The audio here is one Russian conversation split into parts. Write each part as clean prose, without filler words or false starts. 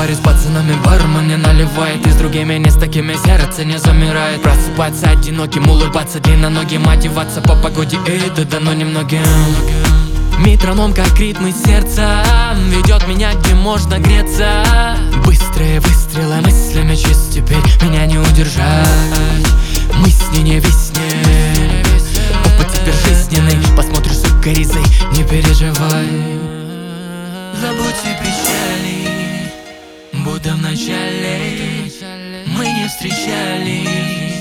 баре с пацанами бармен не наливает, и с другими не с такими сердце не замирает. Просыпаться одиноким, улыбаться длинноногим, одеваться по погоде, это дано немногим. Метроном, как ритмы сердца, ведет меня, где можно греться. Быстрые выстрелы мыслями чист, теперь меня не удержать. Мы с ней не виснем, опыт теперь жизненный. Посмотришь с укоризой, не переживай. Забудь все печали, будто в начале мы не встречались.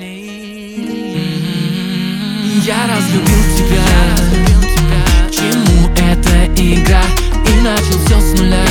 Я разлюбил тебя, чему эта игра, и начал все с нуля.